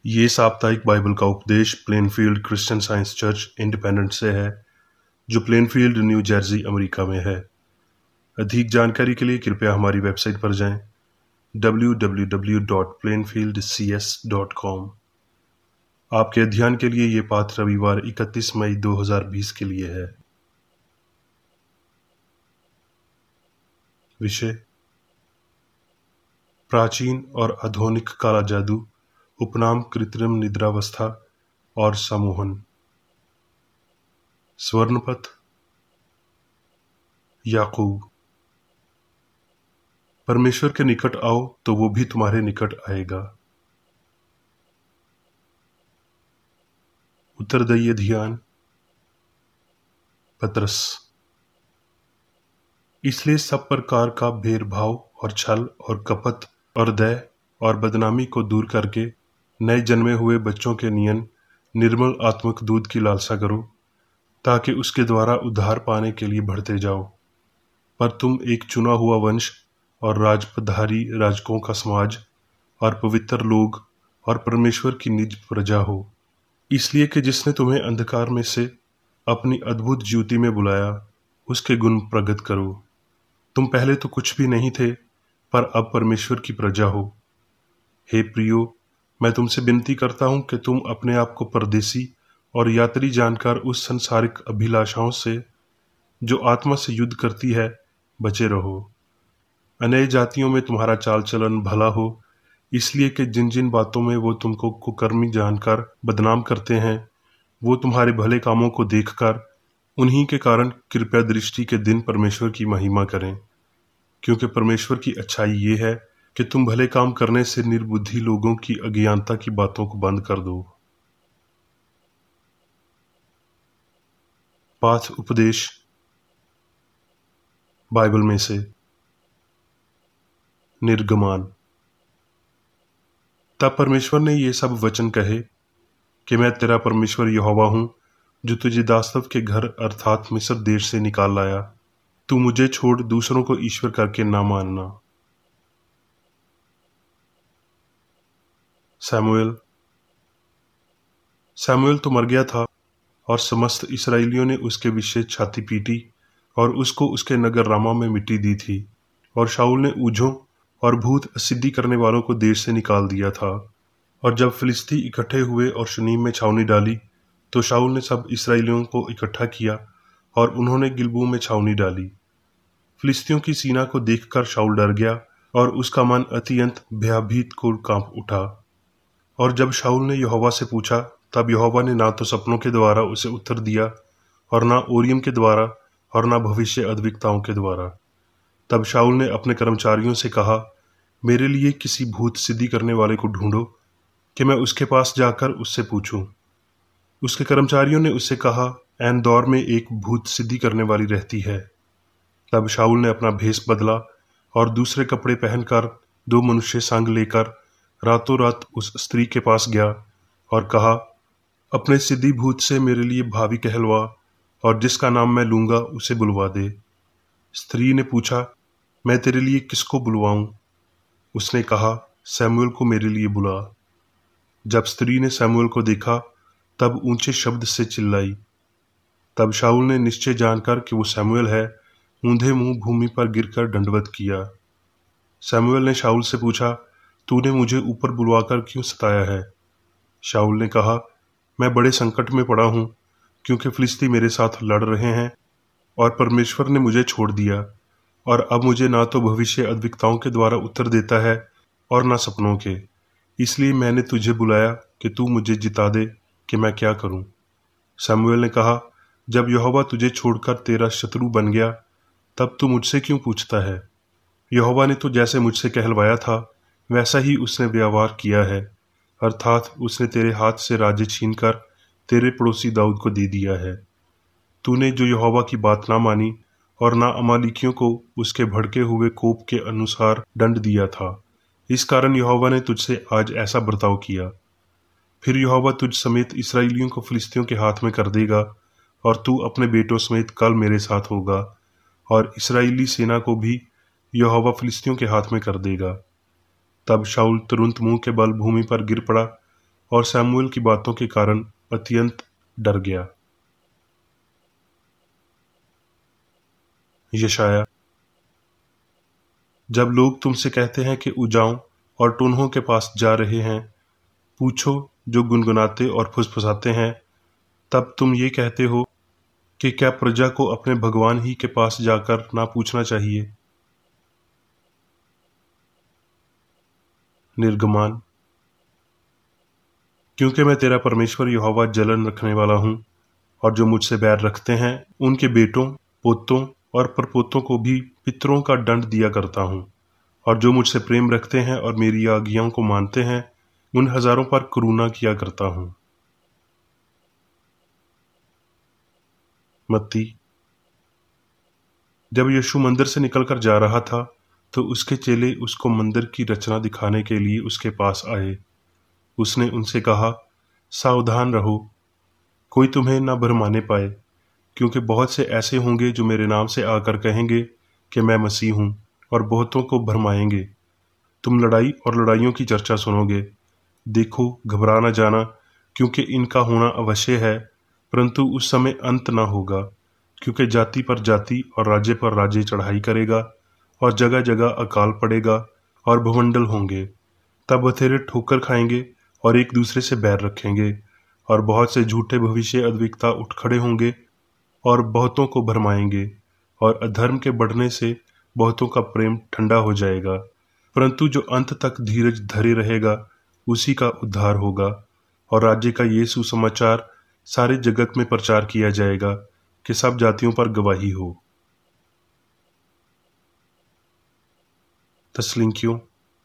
ये साप्ताहिक बाइबल का उपदेश Plainfield Christian Science church independent से है, जो प्लेनफील्ड, न्यू जर्सी, अमेरिका में है। अधिक जानकारी के लिए कृपया हमारी वेबसाइट पर जाएं www.plainfieldcs.com। आपके अध्ययन के लिए ये पाठ रविवार 31 मई 2020 के लिए है। विषय: प्राचीन और आधुनिक काला जादू, उपनाम कृत्रिम निद्रावस्था और सम्मोहन। स्वर्णपथ। याकूब। परमेश्वर के निकट आओ तो वो भी तुम्हारे निकट आएगा। उत्तरदायी ध्यान। पतरस। इसलिए सब प्रकार का भेदभाव और छल और कपट और दया और बदनामी को दूर करके नए जन्मे हुए बच्चों के नियन निर्मल आत्मिक दूध की लालसा करो, ताकि उसके द्वारा उद्धार पाने के लिए बढ़ते जाओ। पर तुम एक चुना हुआ वंश और राजपधारी राजकों का समाज और पवित्र लोग और परमेश्वर की निज प्रजा हो, इसलिए कि जिसने तुम्हें अंधकार में से अपनी अद्भुत ज्योति में बुलाया, उसके गुण प्रगट करो। तुम पहले तो कुछ भी नहीं थे, पर अब परमेश्वर की प्रजा हो। हे प्रियो, मैं तुमसे विनती करता हूं कि तुम अपने आप को परदेसी और यात्री जानकर उस संसारिक अभिलाषाओं से, जो आत्मा से युद्ध करती है, बचे रहो। अनय जातियों में तुम्हारा चाल चलन भला हो, इसलिए कि जिन जिन बातों में वो तुमको कुकर्मी जानकर बदनाम करते हैं, वो तुम्हारे भले कामों को देखकर उन्हीं के कारण कृपया दृष्टि के दिन परमेश्वर की महिमा करें। क्योंकि परमेश्वर की अच्छाई ये है कि तुम भले काम करने से निर्बुद्धि लोगों की अज्ञानता की बातों को बंद कर दो। पाठ उपदेश बाइबल में से। निर्गमान। तब परमेश्वर ने ये सब वचन कहे कि मैं तेरा परमेश्वर यहोवा हूं, जो तुझे दासत्व के घर अर्थात मिस्र देश से निकाल लाया। तू मुझे छोड़ दूसरों को ईश्वर करके ना मानना। सैमुएल तो मर गया था और समस्त इस्राएलियों ने उसके विषय छाती पीटी और उसको उसके नगर रामा में मिट्टी दी थी। और शाऊल ने ऊझों और भूत सिद्धि करने वालों को देश से निकाल दिया था। और जब फिलिस्ती इकट्ठे हुए और शूनीम में छावनी डाली, तो शाऊल ने सब इस्राएलियों को इकट्ठा किया और उन्होंने गिलबो में छावनी डाली। फिलिस्तियों की सीना को देखकर शाऊल डर गया और उसका मन अत्यंत भयभीत को कांप उठा। और जब शाऊल ने यहोवा से पूछा, तब यहोवा ने ना तो सपनों के द्वारा उसे उत्तर दिया और ना ओरियम के द्वारा और ना भविष्य अद्विकताओं के द्वारा। तब शाऊल ने अपने कर्मचारियों से कहा, मेरे लिए किसी भूत सिद्धि करने वाले को ढूंढो कि मैं उसके पास जाकर उससे पूछूं। उसके कर्मचारियों ने उससे कहा, ऐन दौर में एक भूत सिद्धि करने वाली रहती है। तब शाऊल ने अपना भेष बदला और दूसरे कपड़े पहनकर 2 मनुष्य संग लेकर रातों रात उस स्त्री के पास गया और कहा, अपने सिद्धि भूत से मेरे लिए भावी कहलवा और जिसका नाम मैं लूंगा उसे बुलवा दे। स्त्री ने पूछा, मैं तेरे लिए किसको बुलवाऊं? उसने कहा, सैमुएल को मेरे लिए बुला। जब स्त्री ने सैमुएल को देखा, तब ऊंचे शब्द से चिल्लाई। तब शाऊल ने निश्चय जानकर कि वो सैमुएल है, ऊंधे मुंह भूमि पर गिरकर दंडवत किया। सैमुएल ने शाऊल से पूछा, तूने मुझे ऊपर बुलवाकर क्यों सताया है? शाऊल ने कहा, मैं बड़े संकट में पड़ा हूं, क्योंकि फिलिस्ती मेरे साथ लड़ रहे हैं और परमेश्वर ने मुझे छोड़ दिया, और अब मुझे ना तो भविष्य अद्विकताओं के द्वारा उत्तर देता है और ना सपनों के। इसलिए मैंने तुझे बुलाया कि तू मुझे जिता दे कि मैं क्या करूं। सैमुएल ने कहा, जब यहोवा तुझे छोड़कर तेरा शत्रु बन गया, तब तू मुझसे क्यों पूछता है? यहोवा ने तो जैसे मुझसे कहलवाया था, वैसा ही उसने व्यवहार किया है, अर्थात उसने तेरे हाथ से राज्य छीनकर तेरे पड़ोसी दाऊद को दे दिया है। तूने जो यहोवा की बात ना मानी और ना अमालिकियों को उसके भड़के हुए कोप के अनुसार दंड दिया था, इस कारण यहोवा ने तुझसे आज ऐसा बर्ताव किया। फिर यहोवा तुझ समेत इस्राएलियों को फिलिस्तियों के हाथ में कर देगा, और तू अपने बेटों समेत कल मेरे साथ होगा, और इस्राएली सेना को भी यहोवा फिलिस्तियों के हाथ में कर देगा। तब शाऊल तुरंत मुंह के बल भूमि पर गिर पड़ा और सैमुअल की बातों के कारण अत्यंत डर गया। यशाया, जब लोग तुमसे कहते हैं कि उजाओं और टुनहों के पास जा रहे हैं, पूछो जो गुनगुनाते और फुसफुसाते हैं, तब तुम ये कहते हो कि क्या प्रजा को अपने भगवान ही के पास जाकर ना पूछना चाहिए। निर्गमान, क्योंकि मैं तेरा परमेश्वर यहोवा जलन रखने वाला हूँ, और जो मुझसे बैर रखते हैं उनके बेटों, पोतों और परपोतों को भी पितरों का दंड दिया करता हूँ, और जो मुझसे प्रेम रखते हैं और मेरी आज्ञाओं को मानते हैं उन हजारों पर करुणा किया करता हूँ। मत्ती, जब यीशु मंदिर से निकलकर जा रहा था तो उसके चेले उसको मंदिर की रचना दिखाने के लिए उसके पास आए। उसने उनसे कहा, सावधान रहो, कोई तुम्हें न भरमाने पाए, क्योंकि बहुत से ऐसे होंगे जो मेरे नाम से आकर कहेंगे कि मैं मसीह हूँ, और बहुतों को भरमाएंगे। तुम लड़ाई और लड़ाइयों की चर्चा सुनोगे। देखो, घबरा न जाना, क्योंकि इनका होना अवश्य है, परंतु उस समय अंत न होगा। क्योंकि जाति पर जाति और राज्य पर राज्य चढ़ाई करेगा, और जगह जगह अकाल पड़ेगा और भूमंडल होंगे। तब बथेरे ठोकर खाएंगे और एक दूसरे से बैर रखेंगे, और बहुत से झूठे भविष्य अद्विकता उठ खड़े होंगे और बहुतों को भरमाएंगे, और अधर्म के बढ़ने से बहुतों का प्रेम ठंडा हो जाएगा। परंतु जो अंत तक धीरज धरे रहेगा उसी का उद्धार होगा। और राज्य का ये सुसमाचार सारे जगत में प्रचार किया जाएगा कि सब जातियों पर गवाही हो। तस्लींकियों,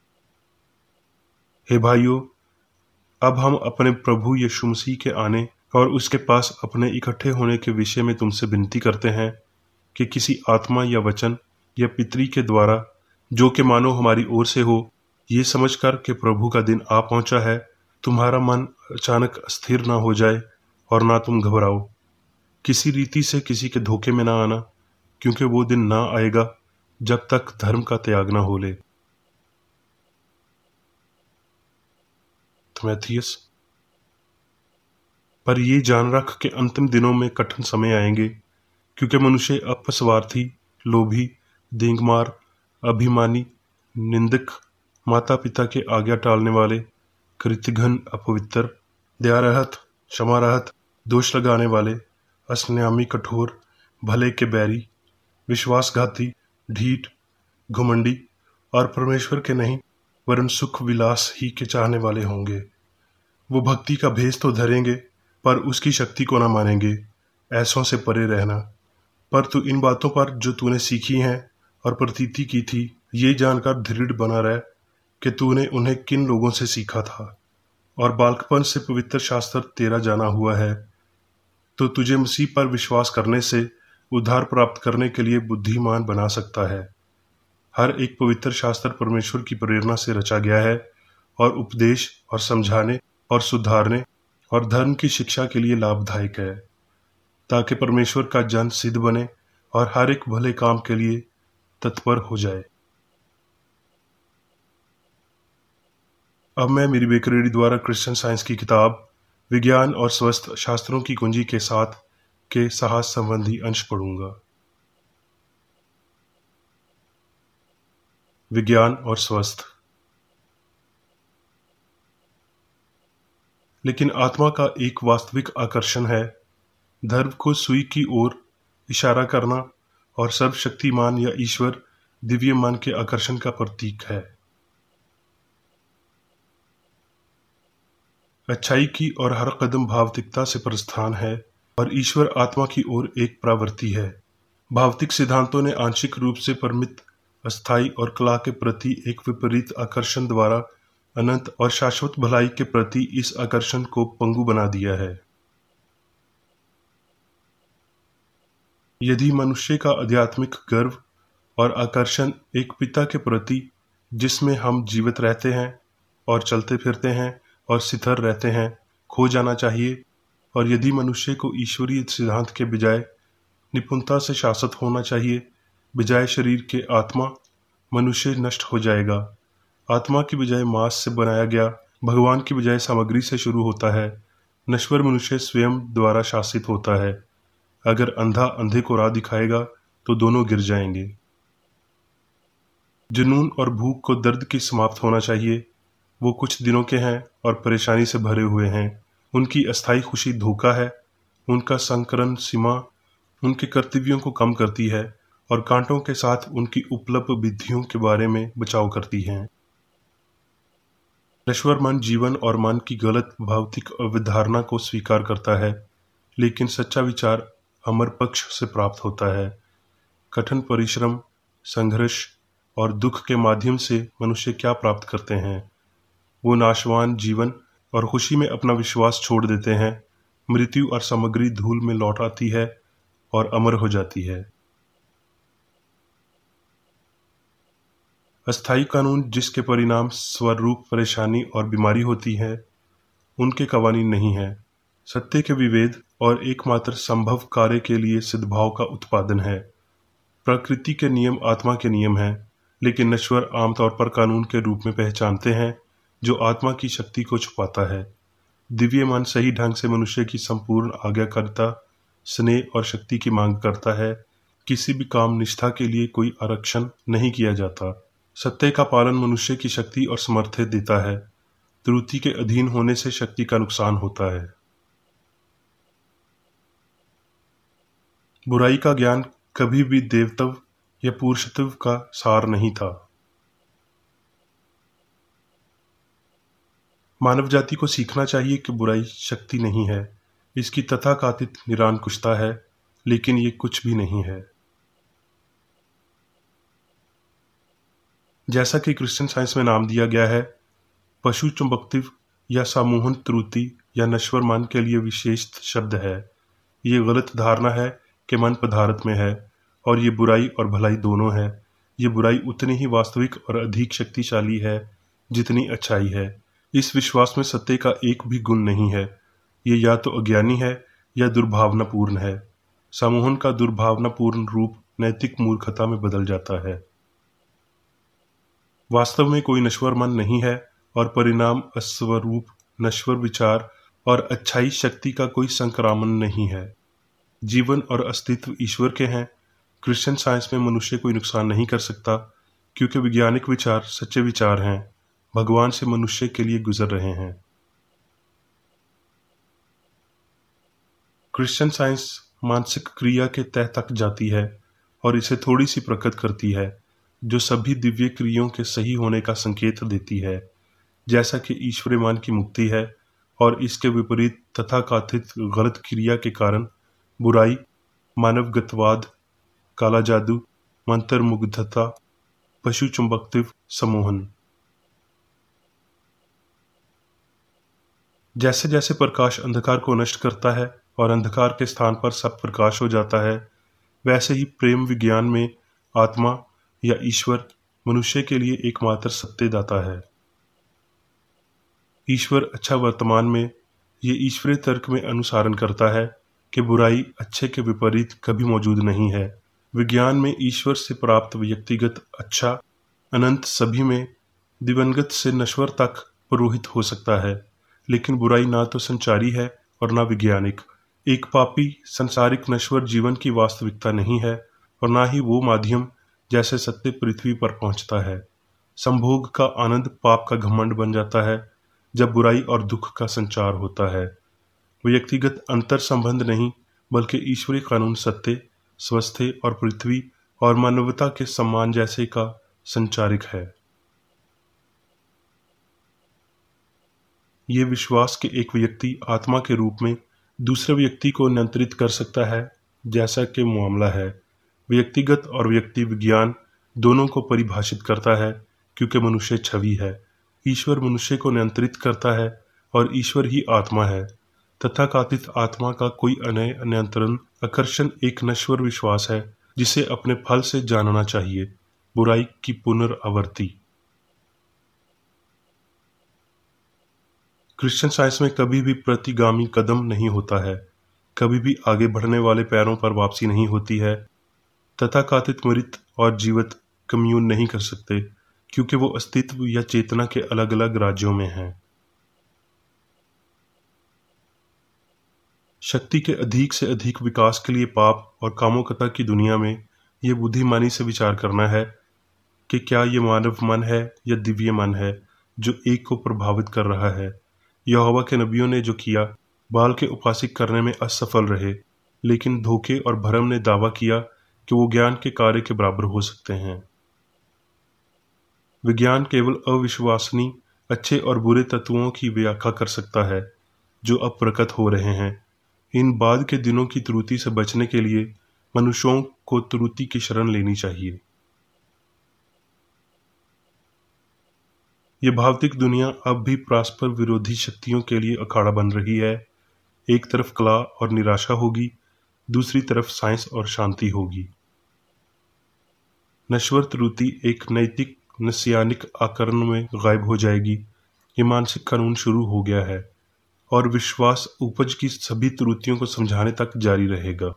हे भाइयों, अब हम अपने प्रभु यीशु मसीह के आने और उसके पास अपने इकट्ठे होने के विषय में तुमसे विनती करते हैं कि किसी आत्मा या वचन या पितरी के द्वारा, जो कि मानो हमारी ओर से हो, ये समझकर कि प्रभु का दिन आ पहुंचा है, तुम्हारा मन अचानक अस्थिर ना हो जाए और ना तुम घबराओ। किसी रीति से किसी के धोखे में ना आना, क्योंकि वो दिन ना आएगा जब तक धर्म का त्याग ना हो ले। थिमोथियस, पर ये जान रख कि अंतिम दिनों में कठिन समय आएंगे, क्योंकि मनुष्य अपस्वार्थी, लोभी, डींगमार, अभिमानी, निंदक, माता पिता के आज्ञा टालने वाले, कृतघ्न, अपवित्र, दयारहित, क्षमारहित, दोष लगाने वाले, असंयमी, कठोर, भले के बैरी, विश्वासघाती, ढीठ, घुमंडी और परमेश्वर के नहीं वरन सुख विलास ही के चाहने वाले होंगे। वो भक्ति का भेष तो धरेंगे, पर उसकी शक्ति को न मानेंगे। ऐसों से परे रहना। पर तू इन बातों पर जो तूने सीखी हैं और प्रतीति की थी, ये जानकर दृढ़ बना रह कि तूने उन्हें किन लोगों से सीखा था, और बालकपन से पवित्र शास्त्र तेरा जाना हुआ है। तो तुझे मसीह पर विश्वास करने से उद्धार प्राप्त करने के लिए बुद्धिमान बना सकता है। हर एक पवित्र शास्त्र परमेश्वर की प्रेरणा से रचा गया है और उपदेश और समझाने और सुधारने और धर्म की शिक्षा के लिए लाभदायक है, ताकि परमेश्वर का जन सिद्ध बने और हर एक भले काम के लिए तत्पर हो जाए। अब मैं मेरी बेकरेडी द्वारा क्रिश्चियन साइंस की किताब विज्ञान और स्वस्थ शास्त्रों की कुंजी के साथ के साहस संबंधी अंश पढ़ूंगा। विज्ञान और स्वस्थ। लेकिन आत्मा का एक वास्तविक आकर्षण है, धर्म को सुई की ओर इशारा करना, और सर्वशक्तिमान या ईश्वर दिव्य मन के आकर्षण का प्रतीक है। अच्छाई की और हर कदम भावतिकता से प्रस्थान है, और ईश्वर आत्मा की ओर एक प्रवृत्ति है। भावतिक सिद्धांतों ने आंशिक रूप से परिमित, अस्थायी और कला के प्रति एक विपरीत आकर्षण द्वारा अनंत और शाश्वत भलाई के प्रति इस आकर्षण को पंगु बना दिया है। यदि मनुष्य का आध्यात्मिक गर्व और आकर्षण एक पिता के प्रति, जिसमें हम जीवित रहते हैं और चलते फिरते हैं और स्थिर रहते हैं, खो जाना चाहिए, और यदि मनुष्य को ईश्वरीय सिद्धांत के बजाय निपुणता से शासित होना चाहिए बजाय शरीर के आत्मा, मनुष्य नष्ट हो जाएगा। आत्मा की बजाय मांस से बनाया गया भगवान की बजाय सामग्री से शुरू होता है। नश्वर मनुष्य स्वयं द्वारा शासित होता है। अगर अंधा अंधे को राह दिखाएगा तो दोनों गिर जाएंगे। जुनून और भूख को दर्द की समाप्त होना चाहिए। वो कुछ दिनों के हैं और परेशानी से भरे हुए हैं। उनकी अस्थायी खुशी धोखा है। उनका संकरण सीमा उनके कर्तव्यों को कम करती है और कांटों के साथ उनकी उपलब्धियों के बारे में बचाव करती है। नश्वर मन जीवन और मन की गलत भौतिक अवधारणा को स्वीकार करता है, लेकिन सच्चा विचार अमर पक्ष से प्राप्त होता है। कठिन परिश्रम, संघर्ष और दुख के माध्यम से मनुष्य क्या प्राप्त करते हैं? वो नाशवान जीवन और खुशी में अपना विश्वास छोड़ देते हैं। मृत्यु और सामग्री धूल में लौट आती है और अमर हो जाती है। अस्थायी कानून जिसके परिणाम स्वरूप परेशानी और बीमारी होती है, उनके कवानीन नहीं है। सत्य के विवेद और एकमात्र संभव कार्य के लिए सद्भाव का उत्पादन है। प्रकृति के नियम आत्मा के नियम हैं, लेकिन नश्वर आमतौर पर कानून के रूप में पहचानते हैं जो आत्मा की शक्ति को छुपाता है। दिव्य मन सही ढंग से मनुष्य की संपूर्ण आज्ञाकारिता, स्नेह और शक्ति की मांग करता है। किसी भी काम निष्ठा के लिए कोई आरक्षण नहीं किया जाता। सत्य का पालन मनुष्य की शक्ति और सामर्थ्य देता है। त्रुटि के अधीन होने से शक्ति का नुकसान होता है। बुराई का ज्ञान कभी भी देवत्व या पुरुषत्व का सार नहीं था। मानव जाति को सीखना चाहिए कि बुराई शक्ति नहीं है। इसकी तथाकथित निरंकुशता है, लेकिन ये कुछ भी नहीं है। जैसा कि क्रिश्चियन साइंस में नाम दिया गया है, पशु चुंबकत्व या सम्मोहन त्रुटि या नश्वर मन के लिए विशेष शब्द है। ये गलत धारणा है कि मन पदार्थ में है और ये बुराई और भलाई दोनों है। ये बुराई उतनी ही वास्तविक और अधिक शक्तिशाली है जितनी अच्छाई है। इस विश्वास में सत्य का एक भी गुण नहीं है। ये या तो अज्ञानी है या दुर्भावनापूर्ण है। सम्मोहन का दुर्भावनापूर्ण रूप नैतिक मूर्खता में बदल जाता है। वास्तव में कोई नश्वर मन नहीं है और परिणाम अस्वरूप नश्वर विचार और अच्छाई शक्ति का कोई संक्रामण नहीं है। जीवन और अस्तित्व ईश्वर के हैं। क्रिश्चियन साइंस में मनुष्य कोई नुकसान नहीं कर सकता, क्योंकि वैज्ञानिक विचार सच्चे विचार हैं, भगवान से मनुष्य के लिए गुजर रहे हैं। क्रिश्चियन साइंस मानसिक क्रिया के तह तक जाती है और इसे थोड़ी सी प्रकट करती है, जो सभी दिव्य क्रियाओं के सही होने का संकेत देती है, जैसा कि ईश्वरीय मान की मुक्ति है। और इसके विपरीत तथाकथित गलत क्रिया के कारण बुराई, मानवगतवाद, काला जादू, मंत्र मुग्धता, पशु चुंबकत्व, सम्मोहन। जैसे जैसे प्रकाश अंधकार को नष्ट करता है और अंधकार के स्थान पर सब प्रकाश हो जाता है, वैसे ही प्रेम विज्ञान में आत्मा या ईश्वर मनुष्य के लिए एकमात्र सत्यदाता है। ईश्वर अच्छा वर्तमान में ये ईश्वरीय तर्क में अनुसरण करता है कि बुराई अच्छे के विपरीत कभी मौजूद नहीं है। विज्ञान में ईश्वर से प्राप्त व्यक्तिगत अच्छा अनंत सभी में दिवंगत से नश्वर तक पुरोहित हो सकता है, लेकिन बुराई ना तो संचारी है और ना वैज्ञानिक। एक पापी संसारिक नश्वर जीवन की वास्तविकता नहीं है और ना ही वो माध्यम जैसे सत्य पृथ्वी पर पहुंचता है। संभोग का आनंद पाप का घमंड बन जाता है जब बुराई और दुख का संचार होता है। व्यक्तिगत अंतर संबंध नहीं, बल्कि ईश्वरीय कानून सत्य, स्वस्थ्य और पृथ्वी और मानवता के सम्मान जैसे का संचारिक है। ये विश्वास कि एक व्यक्ति आत्मा के रूप में दूसरे व्यक्ति को नियंत्रित कर सकता है, जैसा कि मामला है। व्यक्तिगत और व्यक्ति विज्ञान दोनों को परिभाषित करता है, क्योंकि मनुष्य छवि है। ईश्वर मनुष्य को नियंत्रित करता है और ईश्वर ही आत्मा है। तथाकथित आत्मा का कोई नियंत्रण आकर्षण एक नश्वर विश्वास है जिसे अपने फल से जानना चाहिए। बुराई की पुनरावृत्ति। क्रिश्चियन साइंस में कभी भी प्रतिगामी कदम नहीं होता है, कभी भी आगे बढ़ने वाले पैरों पर वापसी नहीं होती है। तथाकथित मृत और जीवित कम्यून नहीं कर सकते, क्योंकि वो अस्तित्व या चेतना के अलग अलग राज्यों में हैं। शक्ति के अधिक से अधिक विकास के लिए पाप और कामोकता की दुनिया में ये बुद्धिमानी से विचार करना है कि क्या ये मानव मन है या दिव्य मन है जो एक को प्रभावित कर रहा है। यहोवा के नबियों ने जो किया, बाल के उपासक करने में असफल रहे, लेकिन धोखे और भरम ने दावा किया कि वो ज्ञान के कार्य के बराबर हो सकते हैं। विज्ञान केवल अविश्वसनीय अच्छे और बुरे तत्वों की व्याख्या कर सकता है जो अब प्रकट हो रहे हैं। इन बाद के दिनों की त्रुटि से बचने के लिए मनुष्यों को त्रुटि की शरण लेनी चाहिए। ये भौतिक दुनिया अब भी परस्पर विरोधी शक्तियों के लिए अखाड़ा बन रही है। एक तरफ कला और निराशा होगी, दूसरी तरफ साइंस और शांति होगी। नश्वर त्रुटि एक नैतिक नस्यानिक आकरण में गायब हो जाएगी। ये मानसिक कानून शुरू हो गया है और विश्वास उपज की सभी त्रुटियों को समझाने तक जारी रहेगा।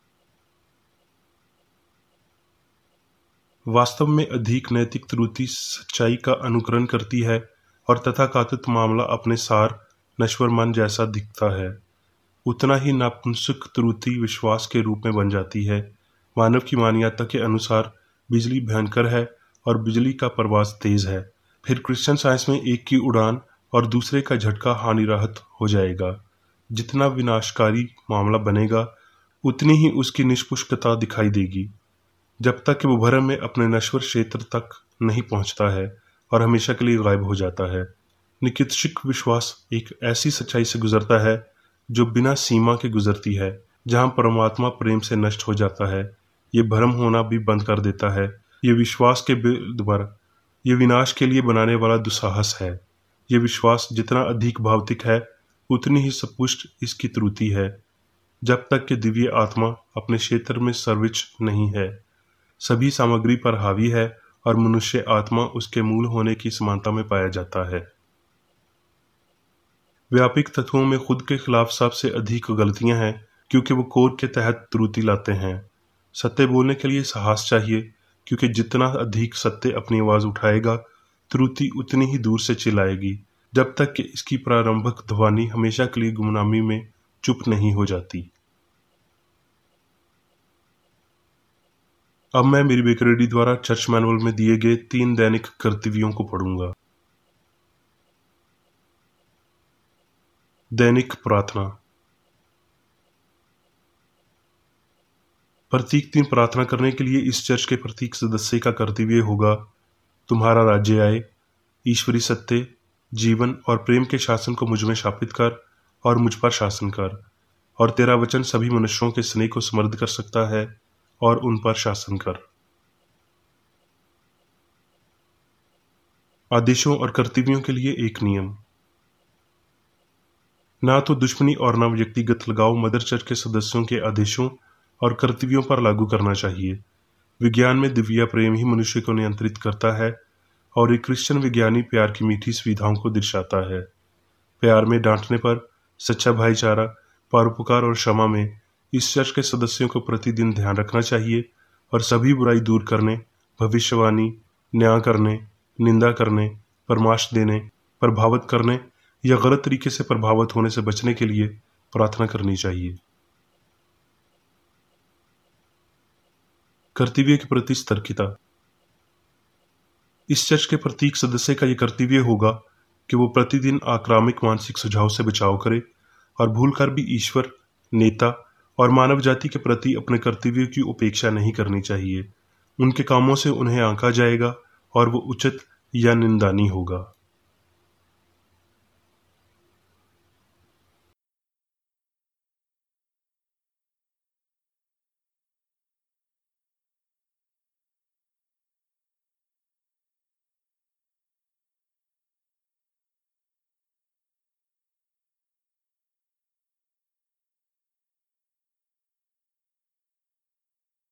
वास्तव में अधिक नैतिक त्रुटि सच्चाई का अनुकरण करती है और तथाकथित मामला अपने सार नश्वर मन जैसा दिखता है। उतना ही नापुंसक त्रुटि विश्वास के रूप में बन जाती है। मानव की मान्यता के अनुसार बिजली भयंकर है और बिजली का प्रवास तेज है। फिर क्रिश्चियन साइंस में एक की उड़ान और दूसरे का झटका हानिराहत हो जाएगा। जितना विनाशकारी मामला बनेगा, उतनी ही उसकी निष्पुष्टता दिखाई देगी, जब तक कि वो भरम में अपने नश्वर क्षेत्र तक नहीं पहुंचता है और हमेशा के लिए गायब हो जाता है। निकित्सिक विश्वास एक ऐसी सच्चाई से गुजरता है जो बिना सीमा के गुजरती है, जहां परमात्मा प्रेम से नष्ट हो जाता है। ये भ्रम होना भी बंद कर देता है। ये विश्वास के द्वारा ये विनाश के लिए बनाने वाला दुस्साहस है। ये विश्वास जितना अधिक भौतिक है, उतनी ही सपुष्ट इसकी त्रुटि है। जब तक कि दिव्य आत्मा अपने क्षेत्र में सर्वोच्च नहीं है, सभी सामग्री पर हावी है और मनुष्य आत्मा उसके मूल होने की समानता में पाया जाता है। व्यापक तत्वों में खुद के खिलाफ सबसे अधिक गलतियां हैं, क्योंकि वो कोड के तहत त्रुटि लाते हैं। सत्य बोलने के लिए साहस चाहिए, क्योंकि जितना अधिक सत्य अपनी आवाज उठाएगा, त्रुटि उतनी ही दूर से चिल्लाएगी, जब तक कि इसकी प्रारंभिक ध्वनि हमेशा के लिए गुमनामी में चुप नहीं हो जाती। अब मैं मेरी बेकरेडी द्वारा चर्च मैनुअल में दिए गए 3 दैनिक कर्तव्यों को पढ़ूंगा। दैनिक प्रार्थना। प्रत्येक दिन प्रार्थना करने के लिए इस चर्च के प्रत्येक सदस्य का कर्तव्य होगा, तुम्हारा राज्य आए, ईश्वरीय सत्य, जीवन और प्रेम के शासन को मुझ में स्थापित कर और मुझ पर शासन कर, और तेरा वचन सभी मनुष्यों के स्नेह को समृद्ध कर सकता है और उन पर शासन कर। आदेशों और कर्तव्यों के लिए एक नियम। ना तो दुश्मनी और ना व्यक्तिगत लगाव मदर चर्च के सदस्यों के आदेशों और कर्तव्यों पर लागू करना चाहिए। विज्ञान में दिव्य प्रेम ही मनुष्य को नियंत्रित करता है और एक क्रिश्चियन विज्ञानी प्यार की मीठी सुविधाओं को दर्शाता है। प्यार में डांटने पर, सच्चा भाईचारा, परोपकार और क्षमा में इस चर्च के सदस्यों को प्रतिदिन ध्यान रखना चाहिए और सभी बुराई दूर करने, भविष्यवाणी, न्याय करने, निंदा करने, परामर्श देने, प्रभावित करने या गलत तरीके से प्रभावित होने से बचने के लिए प्रार्थना करनी चाहिए। कर्तव्य के प्रति सतर्कता। इस चर्च के प्रत्येक सदस्य का यह कर्तव्य होगा कि वो प्रतिदिन आक्रामक मानसिक सुझाव से बचाव करे और भूलकर भी ईश्वर, नेता और मानव जाति के प्रति अपने कर्तव्यों की उपेक्षा नहीं करनी चाहिए। उनके कामों से उन्हें आंका जाएगा और वो उचित या निंदनीय होगा।